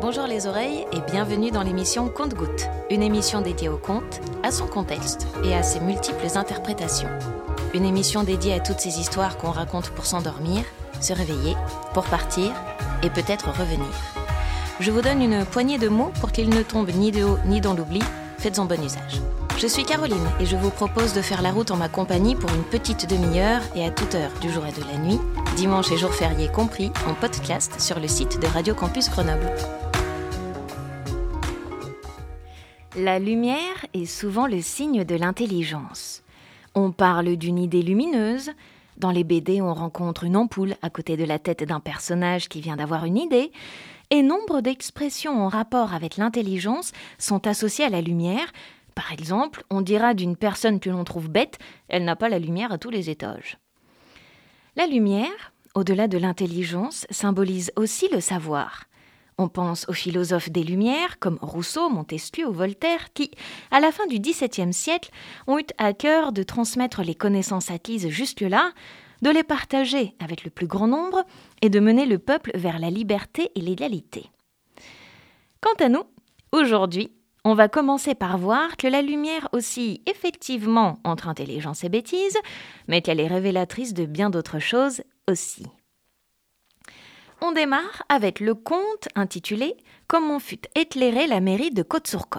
Bonjour les oreilles et bienvenue dans l'émission Conte-Gouttes, une émission dédiée au conte, à son contexte et à ses multiples interprétations. Une émission dédiée à toutes ces histoires qu'on raconte pour s'endormir, se réveiller, pour partir et peut-être revenir. Je vous donne une poignée de mots pour qu'ils ne tombent ni de haut ni dans l'oubli, faites-en bon usage. Je suis Caroline et je vous propose de faire la route en ma compagnie pour une petite demi-heure et à toute heure du jour et de la nuit, dimanche et jours fériés compris, en podcast sur le site de Radio Campus Grenoble. La lumière est souvent le signe de l'intelligence. On parle d'une idée lumineuse. Dans les BD, on rencontre une ampoule à côté de la tête d'un personnage qui vient d'avoir une idée. Et nombre d'expressions en rapport avec l'intelligence sont associées à la lumière. Par exemple, on dira d'une personne que l'on trouve bête, elle n'a pas la lumière à tous les étages. La lumière, au-delà de l'intelligence, symbolise aussi le savoir. On pense aux philosophes des Lumières, comme Rousseau, Montesquieu ou Voltaire, qui, à la fin du XVIIe siècle, ont eu à cœur de transmettre les connaissances acquises jusque-là, de les partager avec le plus grand nombre et de mener le peuple vers la liberté et l'égalité. Quant à nous, aujourd'hui, on va commencer par voir que la lumière oscille effectivement entre intelligence et bêtise, mais qu'elle est révélatrice de bien d'autres choses aussi. On démarre avec le conte intitulé « Comment fut éclairée la mairie de Côte-sur-Coff ».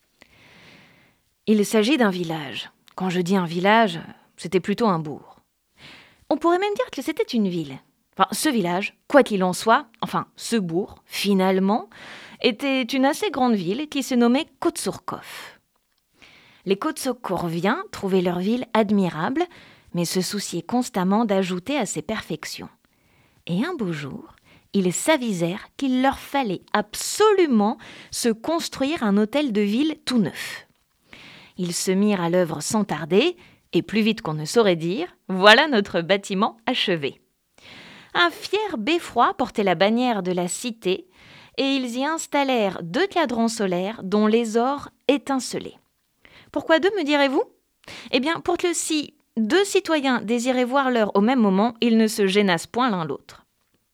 Il s'agit d'un village. Quand je dis un village, c'était plutôt un bourg. On pourrait même dire que c'était une ville. Enfin, ce village, quoi qu'il en soit, ce bourg, finalement, était une assez grande ville qui se nommait Côte-sur-Coff. Les Côte-sur-Corviens trouvaient leur ville admirable, mais se souciaient constamment d'ajouter à ses perfections. Et un beau jour, ils s'avisèrent qu'il leur fallait absolument se construire un hôtel de ville tout neuf. Ils se mirent à l'œuvre sans tarder, et plus vite qu'on ne saurait dire, voilà notre bâtiment achevé. Un fier beffroi portait la bannière de la cité, et ils y installèrent 2 cadrans solaires dont les ors étincelaient. Pourquoi 2, me direz-vous ? Eh bien, pour que si 2 citoyens désiraient voir l'heure au même moment, ils ne se gênassent point l'un l'autre.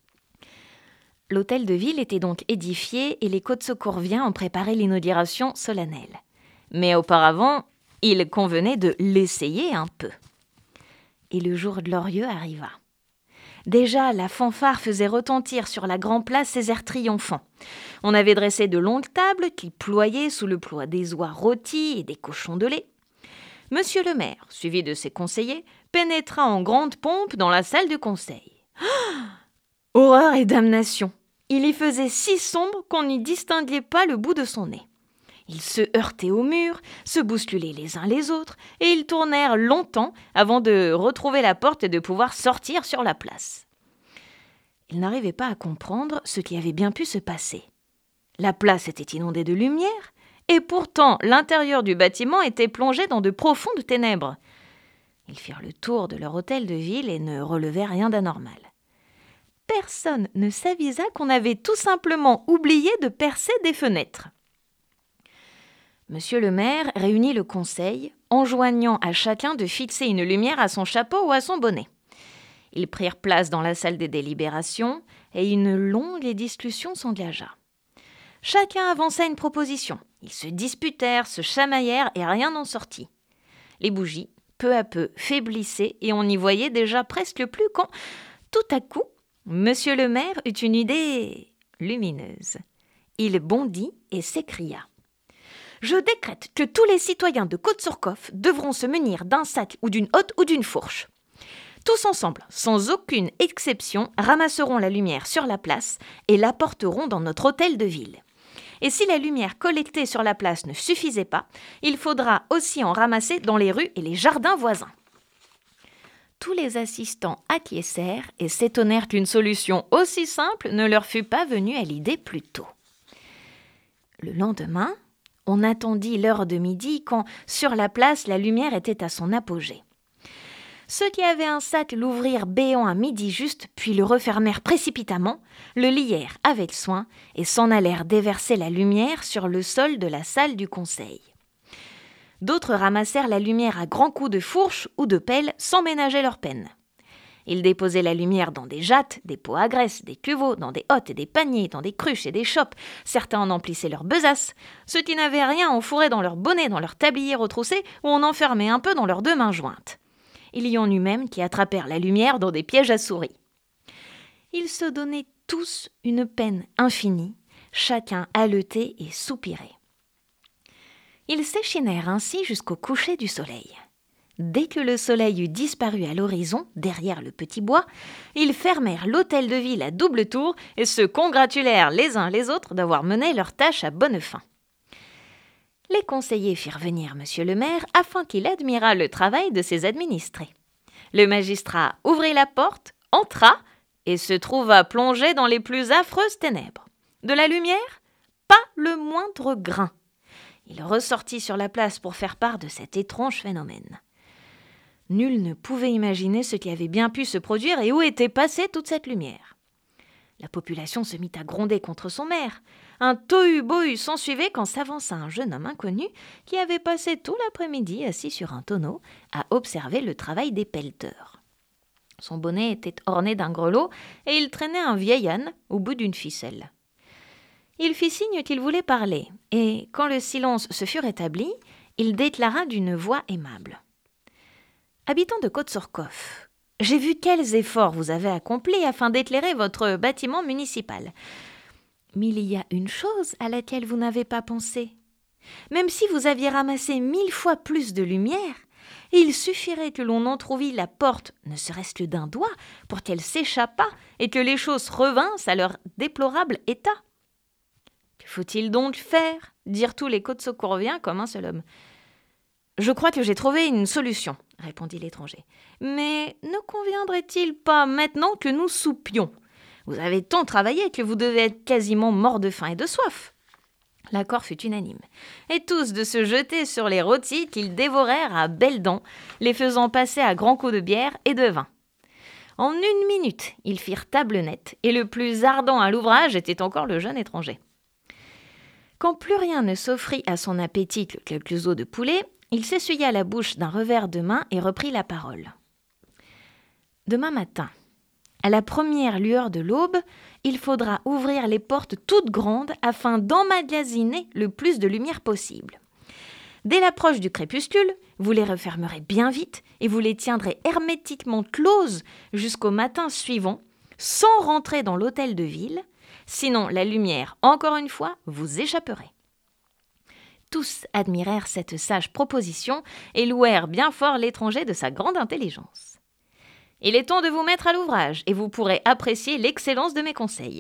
L'hôtel de ville était donc édifié et les Côte-sur-Corviens en préparaient l'inauguration solennelle. Mais auparavant, il convenait de l'essayer un peu. Et le jour glorieux arriva. Déjà, la fanfare faisait retentir sur la grande place ses airs triomphants. On avait dressé de longues tables qui ployaient sous le poids des oies rôties et des cochons de lait. Monsieur le maire, suivi de ses conseillers, pénétra en grande pompe dans la salle du conseil. Horreur et damnation! Il y faisait si sombre qu'on n'y distinguait pas le bout de son nez. Ils se heurtaient au mur, se bousculaient les uns les autres, et ils tournèrent longtemps avant de retrouver la porte et de pouvoir sortir sur la place. Ils n'arrivaient pas à comprendre ce qui avait bien pu se passer. La place était inondée de lumière, et pourtant l'intérieur du bâtiment était plongé dans de profondes ténèbres. Ils firent le tour de leur hôtel de ville et ne relevaient rien d'anormal. Personne ne s'avisa qu'on avait tout simplement oublié de percer des fenêtres. Monsieur le maire réunit le conseil, enjoignant à chacun de fixer une lumière à son chapeau ou à son bonnet. Ils prirent place dans la salle des délibérations et une longue discussion s'engagea. Chacun avança une proposition. Ils se disputèrent, se chamaillèrent et rien n'en sortit. Les bougies, peu à peu, faiblissaient et on n'y voyait déjà presque plus quand, tout à coup, Monsieur le maire eut une idée lumineuse. Il bondit et s'écria. « Je décrète que tous les citoyens de Côte-sur-Coff devront se munir d'un sac ou d'une hotte ou d'une fourche. Tous ensemble, sans aucune exception, ramasseront la lumière sur la place et l'apporteront dans notre hôtel de ville. Et si la lumière collectée sur la place ne suffisait pas, il faudra aussi en ramasser dans les rues et les jardins voisins. » Tous les assistants acquiescèrent et s'étonnèrent qu'une solution aussi simple ne leur fût pas venue à l'idée plus tôt. Le lendemain, on attendit l'heure de midi quand, sur la place, la lumière était à son apogée. Ceux qui avaient un sac l'ouvrirent béant à midi juste, puis le refermèrent précipitamment, le lièrent avec soin et s'en allèrent déverser la lumière sur le sol de la salle du conseil. D'autres ramassèrent la lumière à grands coups de fourche ou de pelle sans ménager leur peine. Il déposait la lumière dans des jattes, des pots à graisse, des cuveaux, dans des hottes et des paniers, dans des cruches et des chopes. Certains en emplissaient leurs besaces. Ceux qui n'avaient rien enfouraient dans leur bonnet, dans leur tablier retroussé, ou en enfermaient un peu dans leurs 2 mains jointes. Il y en eut même qui attrapèrent la lumière dans des pièges à souris. Ils se donnaient tous une peine infinie, chacun haletait et soupirait. Ils s'échinèrent ainsi jusqu'au coucher du soleil. Dès que le soleil eut disparu à l'horizon, derrière le petit bois, ils fermèrent l'hôtel de ville à double tour et se congratulèrent les uns les autres d'avoir mené leur tâche à bonne fin. Les conseillers firent venir monsieur le maire afin qu'il admirât le travail de ses administrés. Le magistrat ouvrit la porte, entra et se trouva plongé dans les plus affreuses ténèbres. De la lumière, pas le moindre grain. Il ressortit sur la place pour faire part de cet étrange phénomène. Nul ne pouvait imaginer ce qui avait bien pu se produire et où était passée toute cette lumière. La population se mit à gronder contre son maire. Un tohu-bohu s'ensuivait quand s'avança un jeune homme inconnu qui avait passé tout l'après-midi assis sur un tonneau à observer le travail des pelleteurs. Son bonnet était orné d'un grelot et il traînait un vieil âne au bout d'une ficelle. Il fit signe qu'il voulait parler, et quand le silence se fut rétabli, il déclara d'une voix aimable. « Habitants de Côte-sur-Coff, j'ai vu quels efforts vous avez accomplis afin d'éclairer votre bâtiment municipal. Mais il y a une chose à laquelle vous n'avez pas pensé. Même si vous aviez ramassé 1000 fois plus de lumière, il suffirait que l'on entrouvît la porte, ne serait-ce que d'un doigt, pour qu'elle s'échappât et que les choses revinssent à leur déplorable état. Que faut-il donc faire ? Dirent tous les Côte-Secourviens comme un seul homme. Je crois que j'ai trouvé une solution, répondit l'étranger. Mais ne conviendrait-il pas maintenant que nous soupions ? Vous avez tant travaillé que vous devez être quasiment morts de faim et de soif. L'accord fut unanime, et tous de se jeter sur les rôtis qu'ils dévorèrent à belles dents, les faisant passer à grands coups de bière et de vin. En 1 minute, ils firent table nette, et le plus ardent à l'ouvrage était encore le jeune étranger. Quand plus rien ne s'offrit à son appétit que quelques os de poulet, il s'essuya la bouche d'un revers de main et reprit la parole. Demain matin, à la première lueur de l'aube, il faudra ouvrir les portes toutes grandes afin d'emmagasiner le plus de lumière possible. Dès l'approche du crépuscule, vous les refermerez bien vite et vous les tiendrez hermétiquement closes jusqu'au matin suivant, sans rentrer dans l'hôtel de ville. Sinon, la lumière, encore une fois, vous échapperait. Tous admirèrent cette sage proposition et louèrent bien fort l'étranger de sa grande intelligence. Il est temps de vous mettre à l'ouvrage et vous pourrez apprécier l'excellence de mes conseils.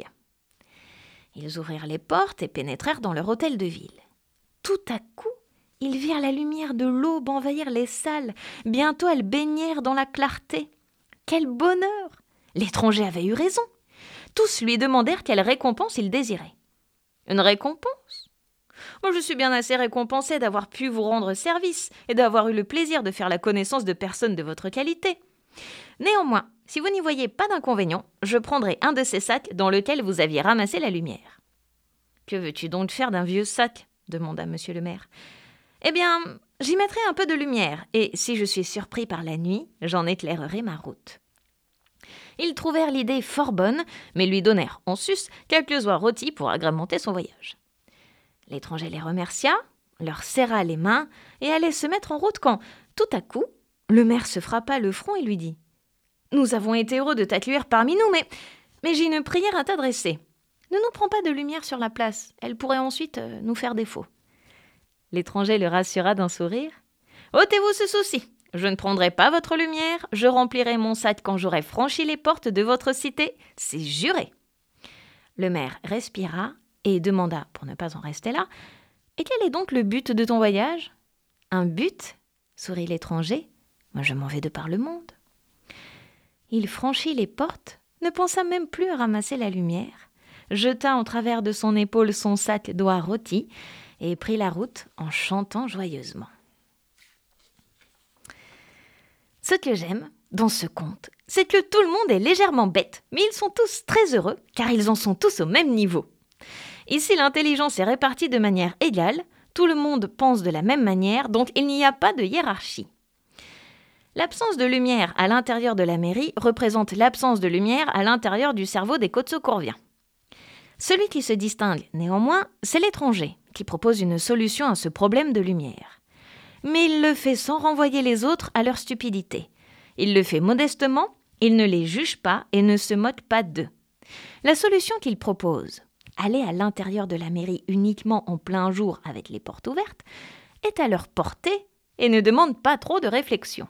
Ils ouvrirent les portes et pénétrèrent dans leur hôtel de ville. Tout à coup, ils virent la lumière de l'aube envahir les salles. Bientôt, elles baignèrent dans la clarté. Quel bonheur ! L'étranger avait eu raison. Tous lui demandèrent quelle récompense il désirait. Une récompense ? Moi, je suis bien assez récompensé d'avoir pu vous rendre service et d'avoir eu le plaisir de faire la connaissance de personnes de votre qualité. Néanmoins, si vous n'y voyez pas d'inconvénient, je prendrai un de ces sacs dans lequel vous aviez ramassé la lumière. « Que veux-tu donc faire d'un vieux sac ?» demanda monsieur le maire. « Eh bien, j'y mettrai un peu de lumière, et si je suis surpris par la nuit, j'en éclairerai ma route. » Ils trouvèrent l'idée fort bonne, mais lui donnèrent en sus quelques oies rôties pour agrémenter son voyage. L'étranger les remercia, leur serra les mains et allait se mettre en route quand, tout à coup, le maire se frappa le front et lui dit « Nous avons été heureux de t'accueillir parmi nous, mais j'ai une prière à t'adresser. Ne nous prends pas de lumière sur la place, elle pourrait ensuite nous faire défaut. » L'étranger le rassura d'un sourire. « Ôtez-vous ce souci, je ne prendrai pas votre lumière, je remplirai mon sac quand j'aurai franchi les portes de votre cité, c'est juré. » Le maire respira et demanda, pour ne pas en rester là, « Et quel est donc le but de ton voyage ?»« Un but ?» sourit l'étranger. « Moi, je m'en vais de par le monde. » Il franchit les portes, ne pensa même plus à ramasser la lumière, jeta en travers de son épaule son sac d'oies rôties et prit la route en chantant joyeusement. Ce que j'aime dans ce conte, c'est que tout le monde est légèrement bête, mais ils sont tous très heureux car ils en sont tous au même niveau. Ici, l'intelligence est répartie de manière égale, tout le monde pense de la même manière, donc il n'y a pas de hiérarchie. L'absence de lumière à l'intérieur de la mairie représente l'absence de lumière à l'intérieur du cerveau des Kotsokourviens. Celui qui se distingue, néanmoins, c'est l'étranger, qui propose une solution à ce problème de lumière. Mais il le fait sans renvoyer les autres à leur stupidité. Il le fait modestement, il ne les juge pas et ne se moque pas d'eux. La solution qu'il propose, aller à l'intérieur de la mairie uniquement en plein jour avec les portes ouvertes, est à leur portée et ne demande pas trop de réflexion.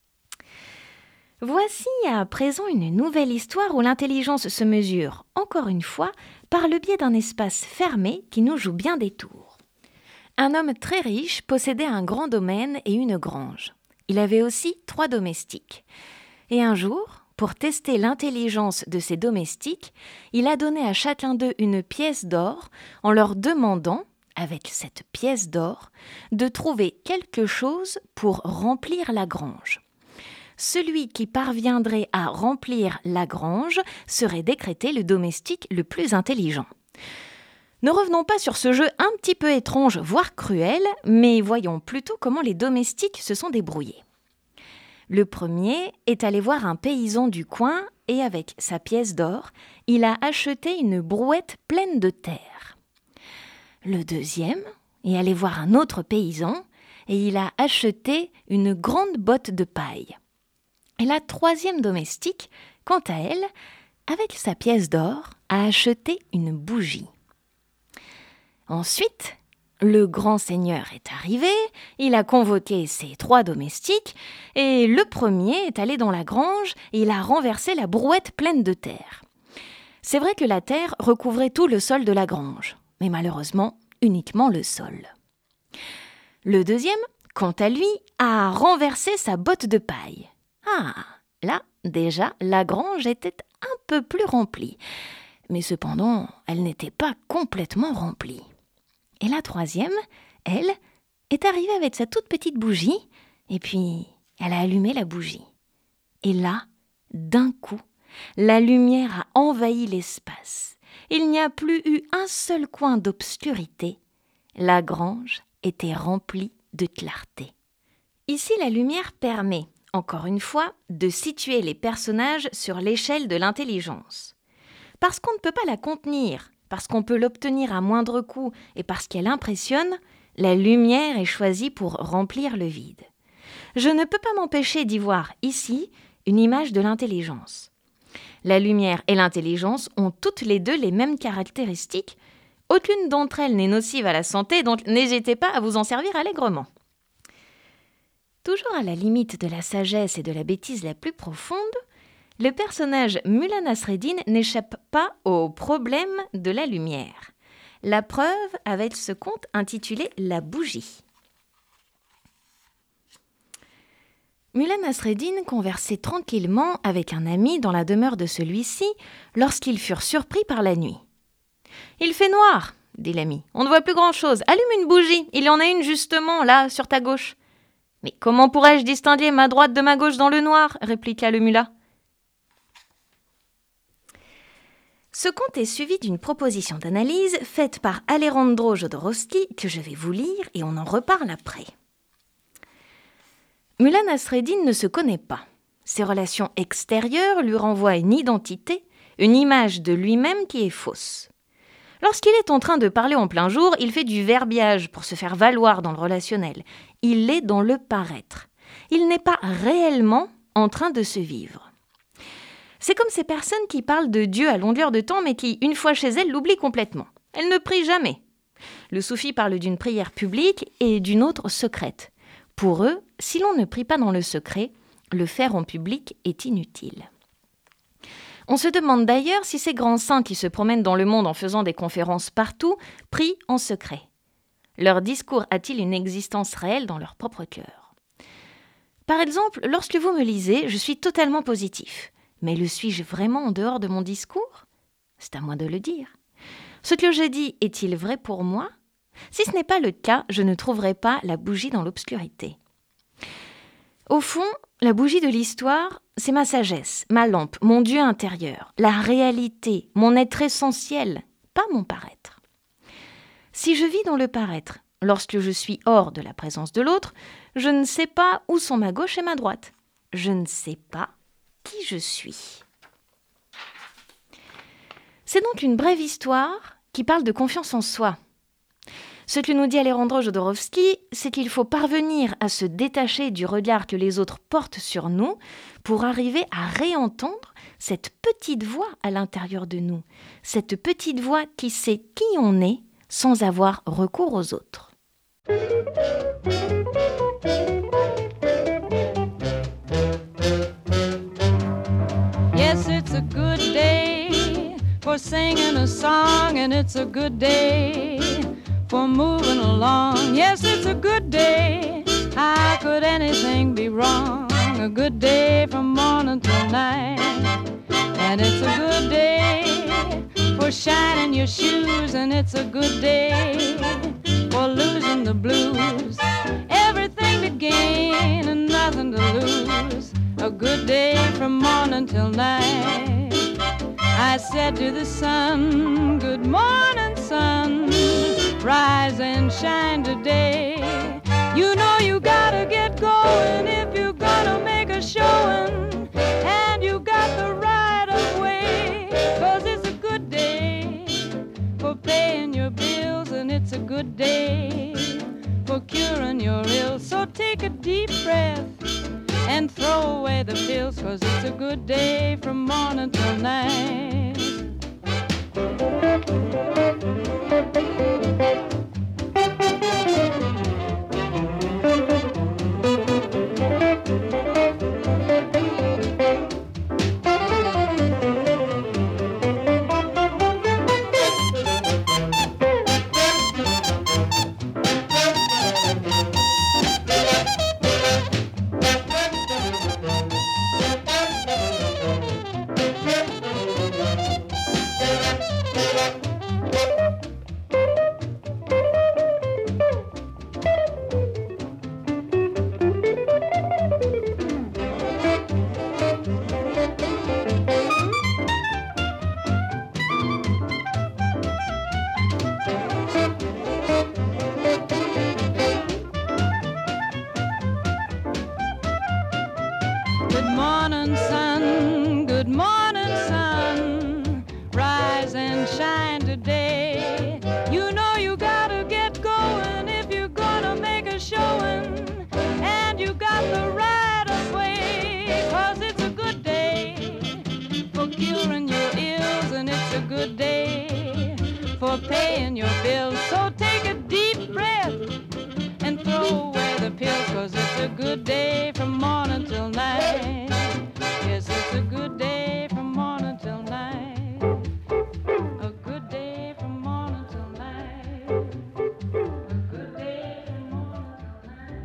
Voici à présent une nouvelle histoire où l'intelligence se mesure, encore une fois, par le biais d'un espace fermé qui nous joue bien des tours. Un homme très riche possédait un grand domaine et une grange. Il avait aussi 3 domestiques. Et un jour, pour tester l'intelligence de ses domestiques, il a donné à chacun d'eux une pièce d'or en leur demandant, avec cette pièce d'or, de trouver quelque chose pour remplir la grange. Celui qui parviendrait à remplir la grange serait décrété le domestique le plus intelligent. Ne revenons pas sur ce jeu un petit peu étrange, voire cruel, mais voyons plutôt comment les domestiques se sont débrouillés. Le premier est allé voir un paysan du coin et avec sa pièce d'or, il a acheté une brouette pleine de terre. Le deuxième est allé voir un autre paysan et il a acheté une grande botte de paille. Et la troisième domestique, quant à elle, avec sa pièce d'or, a acheté une bougie. Ensuite, le grand seigneur est arrivé, il a convoqué ses 3 domestiques, et le premier est allé dans la grange et il a renversé la brouette pleine de terre. C'est vrai que la terre recouvrait tout le sol de la grange, mais malheureusement, uniquement le sol. Le deuxième, quant à lui, a renversé sa botte de paille. Ah, là, déjà, la grange était un peu plus remplie. Mais cependant, elle n'était pas complètement remplie. Et la troisième, elle, est arrivée avec sa toute petite bougie, et puis elle a allumé la bougie. Et là, d'un coup, la lumière a envahi l'espace. Il n'y a plus eu un seul coin d'obscurité. La grange était remplie de clarté. Ici, la lumière permet, encore une fois, de situer les personnages sur l'échelle de l'intelligence. Parce qu'on ne peut pas la contenir, parce qu'on peut l'obtenir à moindre coût et parce qu'elle impressionne, la lumière est choisie pour remplir le vide. Je ne peux pas m'empêcher d'y voir ici une image de l'intelligence. La lumière et l'intelligence ont toutes les deux les mêmes caractéristiques. Aucune d'entre elles n'est nocive à la santé, donc n'hésitez pas à vous en servir allègrement. Toujours à la limite de la sagesse et de la bêtise la plus profonde, le personnage Mullah Nasreddin n'échappe pas au problème de la lumière. La preuve avec ce conte intitulé « La bougie ». Mullah Nasreddin conversait tranquillement avec un ami dans la demeure de celui-ci lorsqu'ils furent surpris par la nuit. « Il fait noir », dit l'ami. « On ne voit plus grand-chose. Allume une bougie. Il y en a une justement là, sur ta gauche. » « Mais comment pourrais-je distinguer ma droite de ma gauche dans le noir ?» répliqua le mullah. Ce conte est suivi d'une proposition d'analyse faite par Alejandro Jodorowsky que je vais vous lire et on en reparle après. Mullah Nasreddin ne se connaît pas. Ses relations extérieures lui renvoient une identité, une image de lui-même qui est fausse. Lorsqu'il est en train de parler en plein jour, il fait du verbiage pour se faire valoir dans le relationnel. Il est dans le paraître. Il n'est pas réellement en train de se vivre. C'est comme ces personnes qui parlent de Dieu à longueur de temps, mais qui, une fois chez elles, l'oublient complètement. Elles ne prient jamais. Le soufi parle d'une prière publique et d'une autre secrète. Pour eux, si l'on ne prie pas dans le secret, le faire en public est inutile. On se demande d'ailleurs si ces grands saints qui se promènent dans le monde en faisant des conférences partout prient en secret. Leur discours a-t-il une existence réelle dans leur propre cœur ? Par exemple, lorsque vous me lisez, je suis totalement positif. Mais le suis-je vraiment en dehors de mon discours ? C'est à moi de le dire. Ce que je dis est-il vrai pour moi ? Si ce n'est pas le cas, je ne trouverai pas la bougie dans l'obscurité. Au fond, la bougie de l'histoire, c'est ma sagesse, ma lampe, mon Dieu intérieur, la réalité, mon être essentiel, pas mon paraître. Si je vis dans le paraître, lorsque je suis hors de la présence de l'autre, je ne sais pas où sont ma gauche et ma droite. je ne sais pas qui je suis. C'est donc une brève histoire qui parle de confiance en soi. Ce que nous dit Alejandro Jodorowsky, c'est qu'il faut parvenir à se détacher du regard que les autres portent sur nous pour arriver à réentendre cette petite voix à l'intérieur de nous, cette petite voix qui sait qui on est sans avoir recours aux autres. Yes, it's a good day for singing a song, and it's a good day for moving along. Yes, it's a good day. How could anything be wrong? A good day from morning till night. And it's a good day for shining your shoes, and it's a good day for losing the blues. Everything to gain and nothing to lose. A good day from morning till night. I said to the sun, good morning, sun. Rise and shine today. You know you gotta get going if you're gonna make a showing. And you got the right of way, 'cause it's a good day for paying your bills, and it's a good day for curing your ills. So take a deep breath and throw away the pills, 'cause it's a good day from morning till night. Good morning, sun. Good morning, sun. Rise and shine today. You know you gotta get going if you're gonna make a showing. And you got the right of way, 'cause it's a good day for curing your ills, and it's a good day for paying your bills. So take a deep breath and throw away the pills, 'cause it's a good day from morning till night. Yes, it's a good day from morning till night. A good day from morning till night. A good day from morning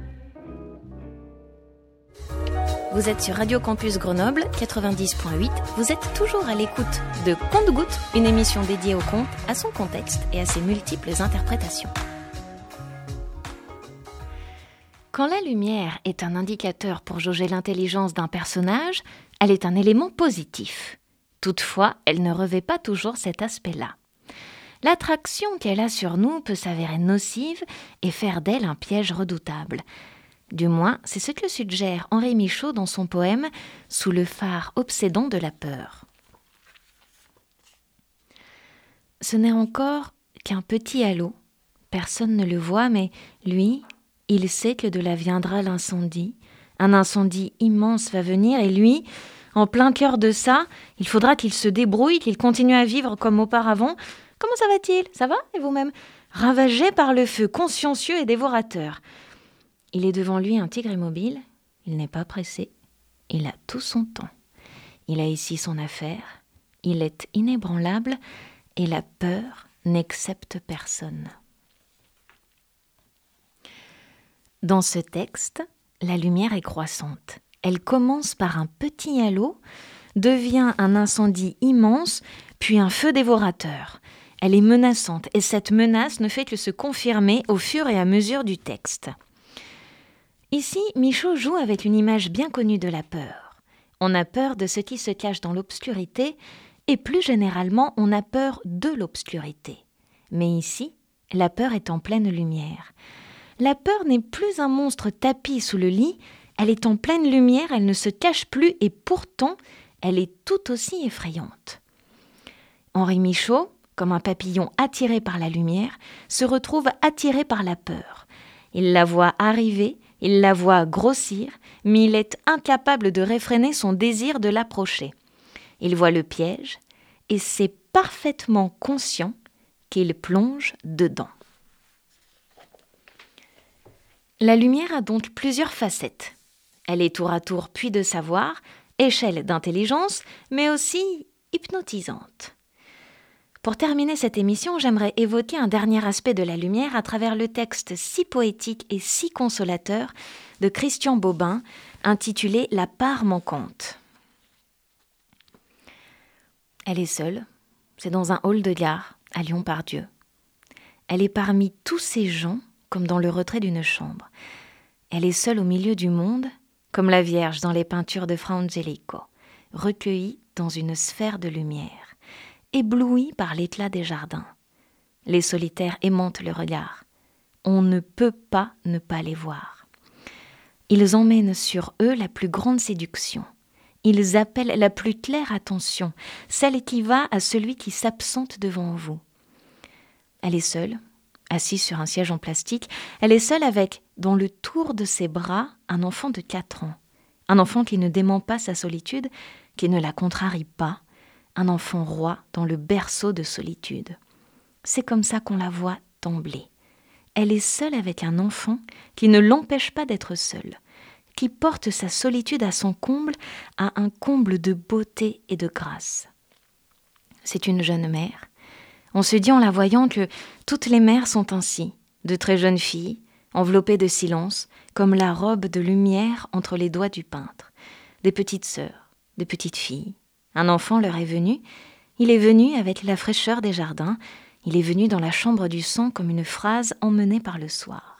till night. Vous êtes sur Radio Campus Grenoble 90.8. Vous êtes toujours à l'écoute de Conte-Gouttes, une émission dédiée au conte, à son contexte et à ses multiples interprétations. Quand la lumière est un indicateur pour jauger l'intelligence d'un personnage, elle est un élément positif. Toutefois, elle ne revêt pas toujours cet aspect-là. L'attraction qu'elle a sur nous peut s'avérer nocive et faire d'elle un piège redoutable. Du moins, c'est ce que suggère Henri Michaud dans son poème « Sous le phare obsédant de la peur ». Ce n'est encore qu'un petit halo. Personne ne le voit, mais lui, il sait que de là viendra l'incendie. Un incendie immense va venir et lui, en plein cœur de ça, il faudra qu'il se débrouille, qu'il continue à vivre comme auparavant. Comment ça va-t-il ? Ça va ? Et vous-même ? Ravagé par le feu, consciencieux et dévorateur. Il est devant lui un tigre immobile, il n'est pas pressé, il a tout son temps. Il a ici son affaire, il est inébranlable et la peur n'excepte personne. Dans ce texte, la lumière est croissante. Elle commence par un petit halo, devient un incendie immense, puis un feu dévorateur. Elle est menaçante et cette menace ne fait que se confirmer au fur et à mesure du texte. Ici, Michaud joue avec une image bien connue de la peur. On a peur de ce qui se cache dans l'obscurité et plus généralement, on a peur de l'obscurité. Mais ici, la peur est en pleine lumière. La peur n'est plus un monstre tapi sous le lit, Elle est en pleine lumière, elle ne se cache plus et pourtant, elle est tout aussi effrayante. Henri Michaud, comme un papillon attiré par la lumière, se retrouve attiré par la peur. Il la voit arriver, il la voit grossir, mais il est incapable de réfréner son désir de l'approcher. Il voit le piège et c'est parfaitement conscient qu'il plonge dedans. La lumière a donc plusieurs facettes. Elle est tour à tour puits de savoir, échelle d'intelligence, mais aussi hypnotisante. Pour terminer cette émission, j'aimerais évoquer un dernier aspect de la lumière à travers le texte si poétique et si consolateur de Christian Bobin, intitulé « La part manquante ». Elle est seule, c'est dans un hall de gare, à Lyon-Part-Dieu. Elle est parmi tous ces gens, comme dans le retrait d'une chambre. Elle est seule au milieu du monde, comme la Vierge dans les peintures de Fra Angelico, recueillie dans une sphère de lumière. Éblouis par l'éclat des jardins. Les solitaires aimantent le regard. On ne peut pas ne pas les voir. Ils emmènent sur eux la plus grande séduction. Ils appellent la plus claire attention, celle qui va à celui qui s'absente devant vous. Elle est seule, assise sur un siège en plastique. Elle est seule avec, dans le tour de ses bras, un enfant de 4 ans. Un enfant qui ne dément pas sa solitude, qui ne la contrarie pas. Un enfant roi dans le berceau de solitude. C'est comme ça qu'on la voit d'emblée. Elle est seule avec un enfant qui ne l'empêche pas d'être seule, qui porte sa solitude à son comble, à un comble de beauté et de grâce. C'est une jeune mère. On se dit en la voyant que toutes les mères sont ainsi, de très jeunes filles, enveloppées de silence, comme la robe de lumière entre les doigts du peintre. Des petites sœurs, des petites filles. Un enfant leur est venu. Il est venu avec la fraîcheur des jardins. Il est venu dans la chambre du sang comme une phrase emmenée par le soir.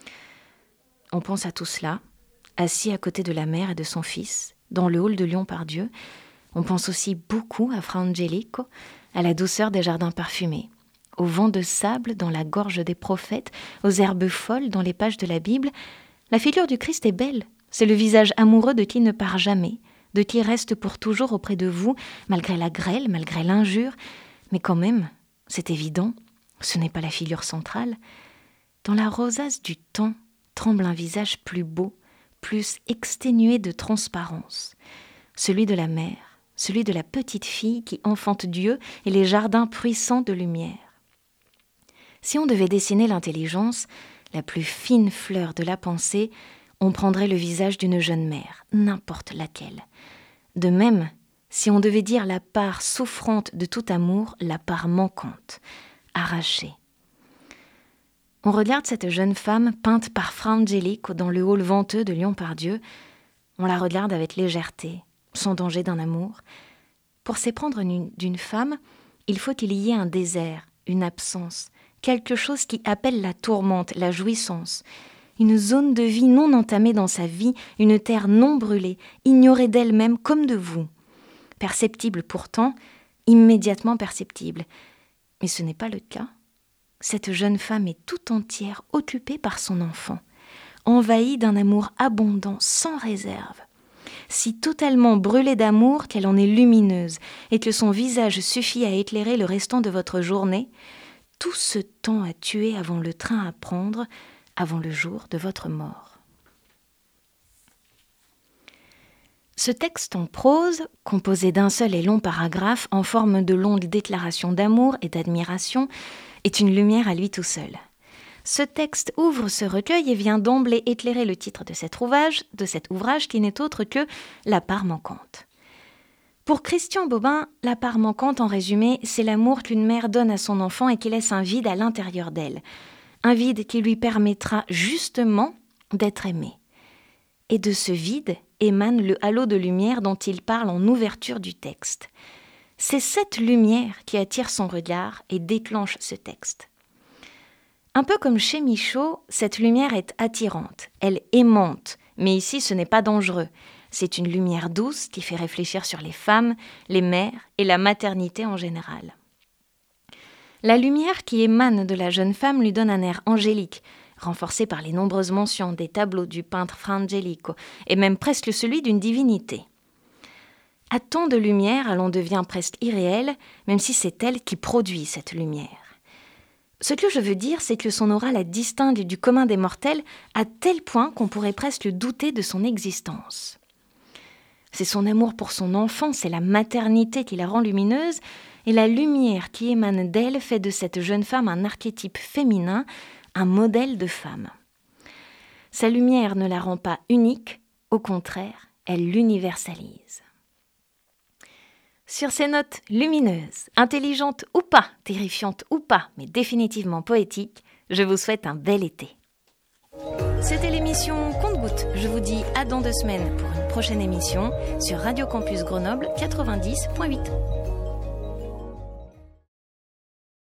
On pense à tout cela, assis à côté de la mère et de son fils, dans le hall de Lyon-Part-Dieu. On pense aussi beaucoup à Fra Angelico, à la douceur des jardins parfumés, au vent de sable dans la gorge des prophètes, aux herbes folles dans les pages de la Bible. La figure du Christ est belle. C'est le visage amoureux de qui ne part jamais, de qui reste pour toujours auprès de vous, malgré la grêle, malgré l'injure. Mais quand même, c'est évident, ce n'est pas la figure centrale. Dans la rosace du temps tremble un visage plus beau, plus exténué de transparence. Celui de la mère, celui de la petite fille qui enfante Dieu et les jardins puissants de lumière. Si on devait dessiner l'intelligence, la plus fine fleur de la pensée, on prendrait le visage d'une jeune mère, n'importe laquelle. De même, si on devait dire la part souffrante de tout amour, la part manquante, arrachée. On regarde cette jeune femme peinte par Fra Angelico dans le hall venteux de Lyon-Part-Dieu. On la regarde avec légèreté, sans danger d'un amour. Pour s'éprendre d'une femme, il faut qu'il y ait un désert, une absence, quelque chose qui appelle la tourmente, la jouissance. Une zone de vie non entamée dans sa vie, une terre non brûlée, ignorée d'elle-même comme de vous. Perceptible pourtant, immédiatement perceptible. Mais ce n'est pas le cas. Cette jeune femme est tout entière occupée par son enfant, envahie d'un amour abondant, sans réserve. Si totalement brûlée d'amour qu'elle en est lumineuse et que son visage suffit à éclairer le restant de votre journée, tout ce temps à tuer avant le train à prendre, avant le jour de votre mort. Ce texte en prose, composé d'un seul et long paragraphe en forme de longues déclarations d'amour et d'admiration, est une lumière à lui tout seul. Ce texte ouvre ce recueil et vient d'emblée éclairer le titre de cet ouvrage qui n'est autre que « La part manquante ». Pour Christian Bobin, la part manquante, en résumé, c'est l'amour qu'une mère donne à son enfant et qui laisse un vide à l'intérieur d'elle. Un vide qui lui permettra justement d'être aimé. Et de ce vide émane le halo de lumière dont il parle en ouverture du texte. C'est cette lumière qui attire son regard et déclenche ce texte. Un peu comme chez Michaud, cette lumière est attirante, elle aimante, mais ici ce n'est pas dangereux. C'est une lumière douce qui fait réfléchir sur les femmes, les mères et la maternité en général. La lumière qui émane de la jeune femme lui donne un air angélique, renforcé par les nombreuses mentions des tableaux du peintre Fra Angelico, et même presque celui d'une divinité. À tant de lumière, elle en devient presque irréelle, même si c'est elle qui produit cette lumière. Ce que je veux dire, c'est que son aura la distingue du commun des mortels à tel point qu'on pourrait presque douter de son existence. C'est son amour pour son enfant, c'est la maternité qui la rend lumineuse, et la lumière qui émane d'elle fait de cette jeune femme un archétype féminin, un modèle de femme. Sa lumière ne la rend pas unique, au contraire, elle l'universalise. Sur ces notes lumineuses, intelligentes ou pas, terrifiantes ou pas, mais définitivement poétiques, je vous souhaite un bel été. C'était l'émission Compte-Gouttes. Je vous dis à dans 2 semaines pour une prochaine émission sur Radio Campus Grenoble 90.8.